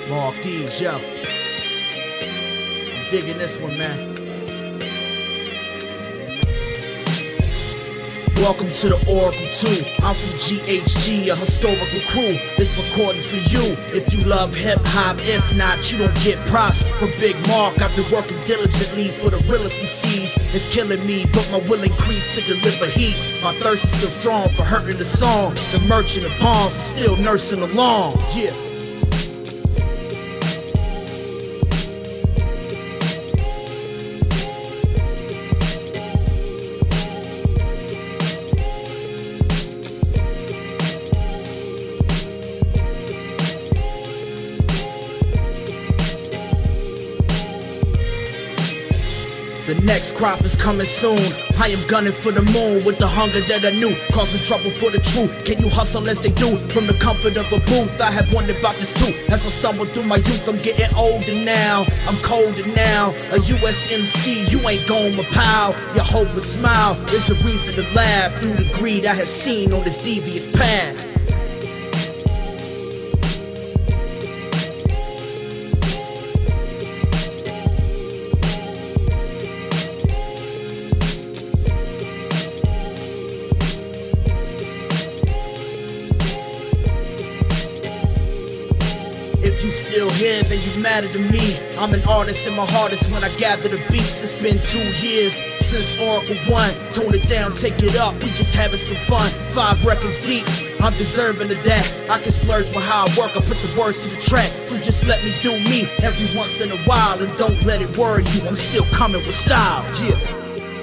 Mark D's, yo. I'm digging this one, man. Welcome to the Oracle 2. I'm from GHG, a historical crew. This recording's for you if you love hip-hop. If not, you don't get props from Big Mark. I've been working diligently for the realest MCs. It's killing me, but my will increase to deliver heat. My thirst is still strong for hurting the song. The merchant of palms is still nursing along. Yeah. The next crop is coming soon. I am gunning for the moon with the hunger that I knew, causing trouble for the truth. Can you hustle as they do? From the comfort of a booth, I have wondered about this too. As I stumble through my youth, I'm getting older now. I'm colder now. A USMC, you ain't gon' my pal. Your hope and smile is a reason to laugh through the greed I have seen on this devious path. If you still here, then you matter to me. I'm an artist and my heart is when I gather the beats. It's been 2 years since Oracle 1. Tone it down, take it up, we just having some fun. 5 records deep, I'm deserving of that. I can splurge with how I work, I put the words to the track. So just let me do me every once in a while, and don't let it worry you, I'm still coming with style, yeah.